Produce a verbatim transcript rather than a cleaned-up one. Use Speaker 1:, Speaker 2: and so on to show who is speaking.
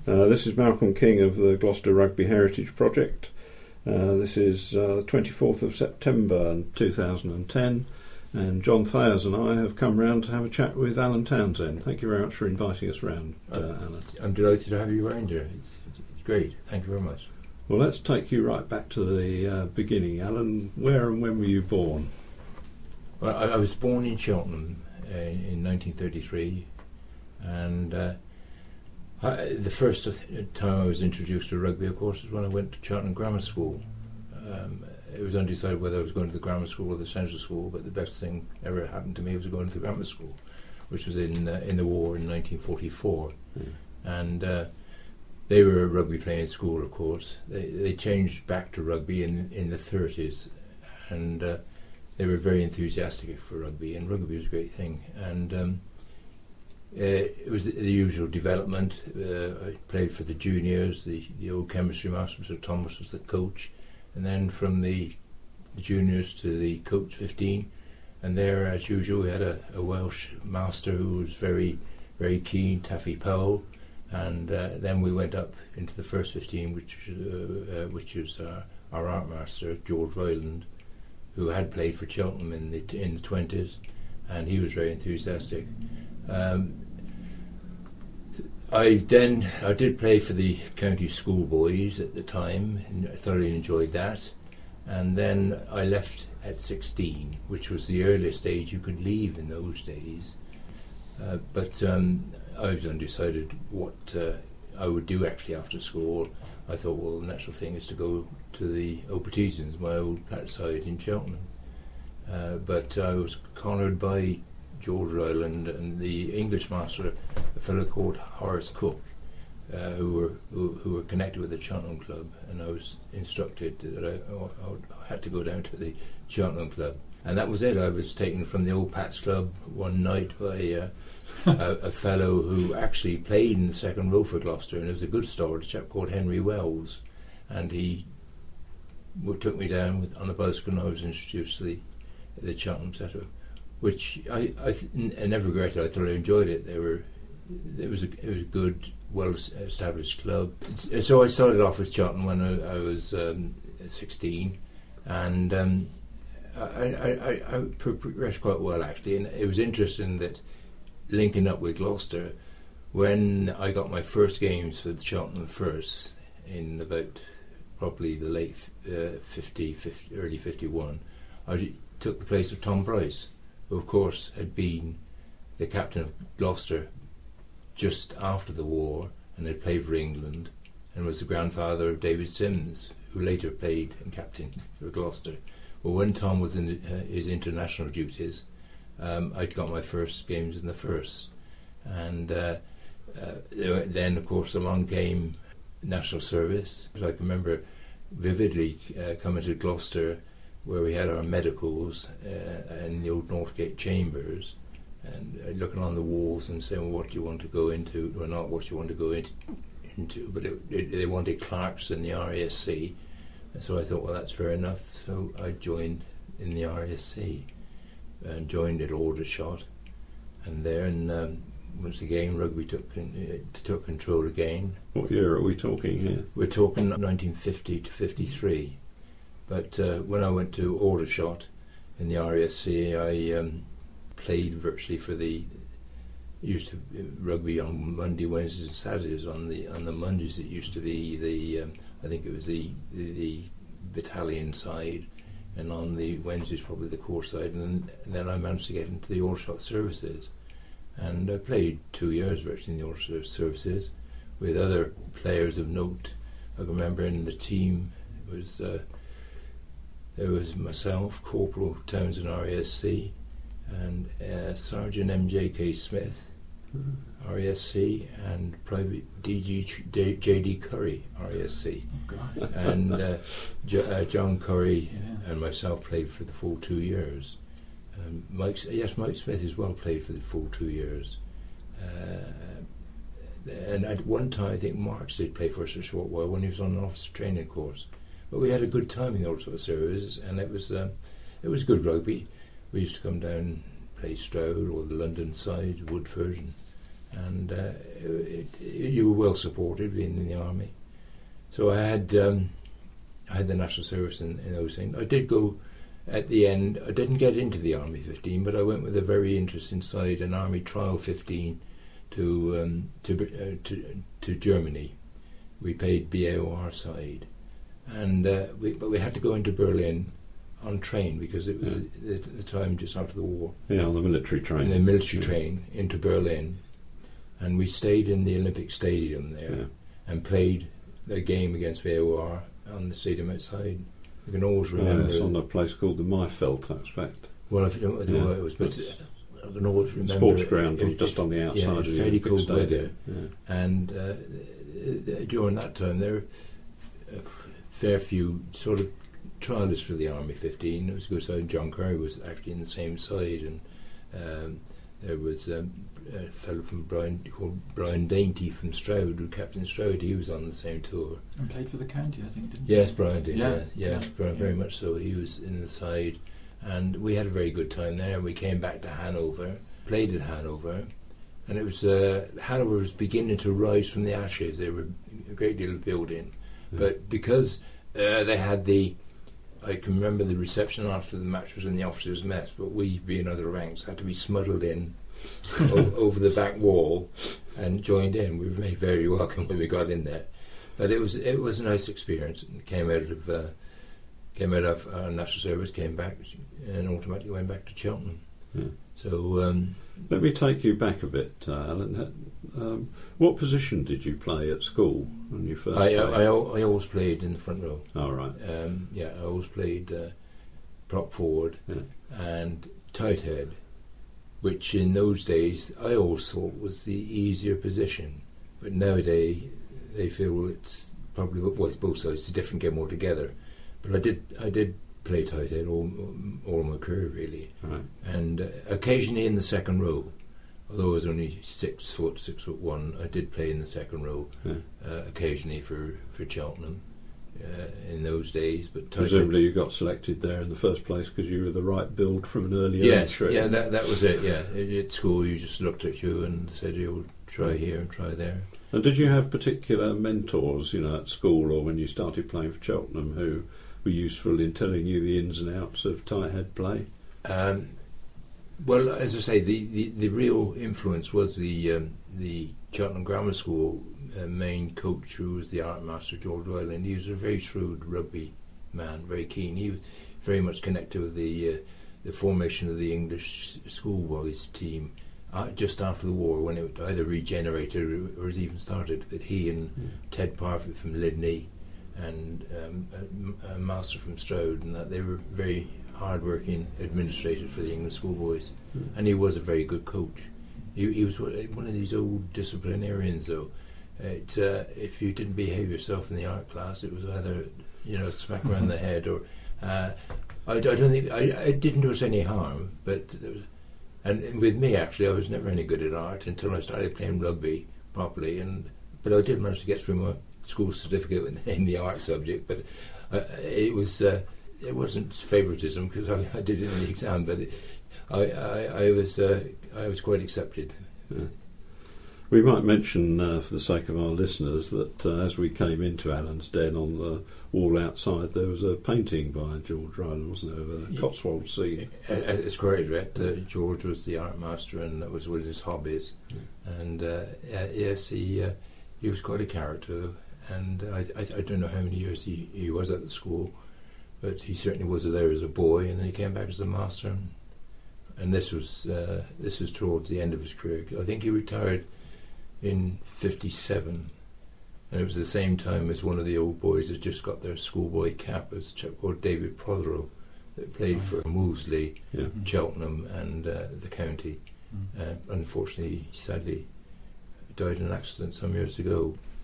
Speaker 1: Uh, this is Malcolm King of the Gloucester Rugby Heritage Project. Uh, this is uh, the twenty-fourth of September two thousand ten, and John Thayers and I have come round to have a chat with Alan Townsend. Thank you very much for inviting us round, uh, Alan.
Speaker 2: I'm delighted to have you round here. It's, it's great. Thank you very much.
Speaker 1: Well, let's take you right back to the uh, beginning. Alan, where and when were you born?
Speaker 2: Well, I, I was born in Cheltenham uh, in nineteen thirty-three, and uh, I, the first time I was introduced to rugby, of course, was when I went to Cheltenham Grammar School. Um, it was undecided whether I was going to the grammar school or the central school, but the best thing ever happened to me was going to the grammar school, which was in uh, in the war in nineteen forty-four. Mm. And uh, they were a rugby playing school, of course. They they changed back to rugby in, in the thirties, and uh, they were very enthusiastic for rugby, and rugby was a great thing. And um, uh, it was the, the usual development. Uh, I played for the juniors. The, the old chemistry master, Mister Thomas, was the coach. And then from the, the juniors to the coach fifteen. And there, as usual, we had a, a Welsh master who was very, very keen, Taffy Powell. And uh, then we went up into the first fifteen, which uh, uh, which is uh, our art master, George Ryland, who had played for Cheltenham in the t- in the twenties, and he was very enthusiastic. Um, I then I did play for the county schoolboys at the time, and I thoroughly enjoyed that. And then I left at sixteen, which was the earliest age you could leave in those days. Uh, but um, I was undecided what uh, I would do actually after school. I thought, well, the natural thing is to go to the Opetisans, my old pat side in Cheltenham. Uh, but I was cornered by George Ryland and the English master, a fellow called Horace Cook, uh, who were who, who were connected with the Cheltenham Club, and I was instructed that I, I had to go down to the Cheltenham Club. And that was it. I was taken from the old Pats Club one night by uh, a, a fellow who actually played in the second row for Gloucester, and it was a good start, a chap called Henry Wells, and he w- took me down with, on the bicycle, and I was introduced to the, the Cheltenham setup, which I, I, th- n- I never regretted. I thoroughly enjoyed it. They were, it was a, it was a good, well-established club. So I started off with Cheltenham when I, I was um, sixteen, and um, I, I, I, I progressed quite well actually, and it was interesting that linking up with Gloucester, when I got my first games for the Cheltenham First in about probably the late uh, fifty, fifty, early fifty-one, I took the place of Tom Bryce, who of course had been the captain of Gloucester just after the war and had played for England, and was the grandfather of David Sims, who later played and captained for Gloucester. Well, when Tom was in uh, his international duties, um, I'd got my first games in the first. And uh, uh, then, of course, along came national service. I can remember vividly uh, coming to Gloucester, where we had our medicals uh, in the old Northgate chambers, and uh, looking on the walls and saying, well, what do you want to go into, or not what you want to go into, into but it, it, they wanted clerks in the R A S C. So I thought, well, that's fair enough. So I joined in the R A S C and joined at Aldershot. And there, and um, once again, rugby took con- uh, took control again.
Speaker 1: What year are we talking here?
Speaker 2: We're talking nineteen fifty to fifty-three. But uh, when I went to Aldershot in the R A S C, I um, played virtually for the used to uh, rugby on Monday, Wednesdays, and Saturdays. On the on the Mondays, it used to be the um, I think it was the, the the battalion side, and on the Wednesdays probably the corps side, and then, and then I managed to get into the Aldershot services, and I played two years virtually in the Aldershot services with other players of note. I can remember in the team it was uh, there was myself, Corporal Townsend R A S C, and uh, Sergeant M J K Smith, mm-hmm. R A S C, and Private D G J D Curry, R A S C.
Speaker 3: Oh God.
Speaker 2: And uh, J- uh, John Curry
Speaker 3: yeah.
Speaker 2: and myself played for the full two years. Um, Mike, yes, Mike Smith as well played for the full two years. Uh, and at one time, I think Marx did play for us a short while when he was on an officer training course. But we had a good time in the old sort of services, and it was uh, it was good rugby. We used to come down, play Stroud or the London side, Woodford, and, and uh, it, it, you were well supported being in the army. So I had um, I had the national service in, in those things. I did go at the end. I didn't get into the Army fifteen, but I went with a very interesting side, an Army Trial fifteen, to um, to, uh, to to Germany. We played B A O R side, and uh, we, but we had to go into Berlin on train because it was yeah. at the time just after the war.
Speaker 1: Yeah, on the military train.
Speaker 2: In the military
Speaker 1: yeah.
Speaker 2: train into Berlin, and we stayed in the Olympic Stadium there
Speaker 1: yeah.
Speaker 2: and played a game against V A O R on the stadium outside. You can always remember.
Speaker 1: Yeah, it's on a place called the Maifeld, I expect.
Speaker 2: Well, if you don't know
Speaker 1: yeah.
Speaker 2: what it was, but I can always remember.
Speaker 1: Sports ground
Speaker 2: it,
Speaker 1: was
Speaker 2: it,
Speaker 1: just on the outside
Speaker 2: yeah,
Speaker 1: of the
Speaker 2: fairly cold
Speaker 1: stadium.
Speaker 2: weather,
Speaker 1: yeah.
Speaker 2: and uh, during that time there were a fair few sort of trialists for the Army fifteen. It was a good side. John Curry was actually in the same side, and um, there was um, a fellow from Brian called Brian Dainty from Stroud, who Captain Stroud. He was on the same tour
Speaker 3: and played for the county, I think. Didn't
Speaker 2: yes, Brian did.
Speaker 3: Yeah,
Speaker 2: Yeah, yeah,
Speaker 3: yeah.
Speaker 2: Brian,
Speaker 3: yeah.
Speaker 2: very much so. He was in the side, and we had a very good time there. We came back to Hanover, played at Hanover, and it was uh, Hanover was beginning to rise from the ashes. They were a great deal of building,
Speaker 1: Yeah.
Speaker 2: but because uh, they had the I can remember the reception after the match was in the officers' mess, but we, being other ranks, had to be smuggled in o- over the back wall and joined in. We were made very welcome when we got in there, but it was it was a nice experience. It came out of uh, came out of our national service, came back, and automatically went back to Cheltenham.
Speaker 1: Yeah.
Speaker 2: So um,
Speaker 1: let me take you back a bit, uh, Alan. Um, what position did you play at school when you first?
Speaker 2: I,
Speaker 1: played?
Speaker 2: I, I, I always played in the front row.
Speaker 1: Oh, right.
Speaker 2: Um, yeah, I always played uh, prop forward
Speaker 1: Yeah.
Speaker 2: and tight head, which in those days I always thought was the easier position. But nowadays they feel it's probably, well, it's both sides, it's a different game altogether. But I did I did play tight head all, all my career, really.
Speaker 1: Right.
Speaker 2: And uh, occasionally in the second row. Although I was only six foot, six foot one, I did play in the second row
Speaker 1: Yeah.
Speaker 2: uh, occasionally for, for Cheltenham uh, in those days. But
Speaker 1: Presumably you got selected there in the first place because you were the right build from an early
Speaker 2: yes,
Speaker 1: age. Right?
Speaker 2: yeah, that that was it. Yeah, at school you just looked at you and said, "You'll try here and try there."
Speaker 1: And did you have particular mentors, you know, at school or when you started playing for Cheltenham, who were useful in telling you the ins and outs of tight head play?
Speaker 2: Um, Well, as I say, the, the, the real influence was the um, the Cheltenham Grammar School uh, main coach, who was the art master, George Ryland. He was a very shrewd rugby man, very keen. He was very much connected with the uh, the formation of the English schoolboys team uh, just after the war, when it either regenerated or, or it even started. But he and
Speaker 1: Mm.
Speaker 2: Ted Parfitt from Lydney and um, a, a master from Stroud, and that they were very hard-working administrators for the English schoolboys,
Speaker 1: Mm.
Speaker 2: and he was a very good coach. He, he was one of these old disciplinarians, though. It, uh, if you didn't behave yourself in the art class, it was either, you know, smack around the head, or uh, I, I don't think I, I didn't do us any harm. But there was, and, and with me, actually, I was never any good at art until I started playing rugby properly. And but I did manage to get through my school certificate in, in the art subject. But uh, it was. Uh, It wasn't favouritism because I, I did it in the exam, but it, I, I, I was uh, I was quite accepted.
Speaker 1: Yeah. We might mention, uh, for the sake of our listeners, that uh, as we came into Alan's den, on the wall outside there was a painting by George Ryland, wasn't there, of a Cotswold scene?
Speaker 2: Uh, it's quite right. Uh, George was the art master, and that was one of his hobbies.
Speaker 1: Yeah.
Speaker 2: And uh, uh, yes, he uh, he was quite a character, and I, I I don't know how many years he, he was at the school. But he certainly was there as a boy, and then he came back as a master. And, and this was uh, this was towards the end of his career. I think he retired in fifty-seven, and it was the same time as one of the old boys had just got their schoolboy cap, as a chap called David Prothero, that played for Moseley,
Speaker 1: Yeah.
Speaker 2: Cheltenham, and uh, the county.
Speaker 3: Mm.
Speaker 2: Uh, unfortunately, sadly, died in an accident some years ago.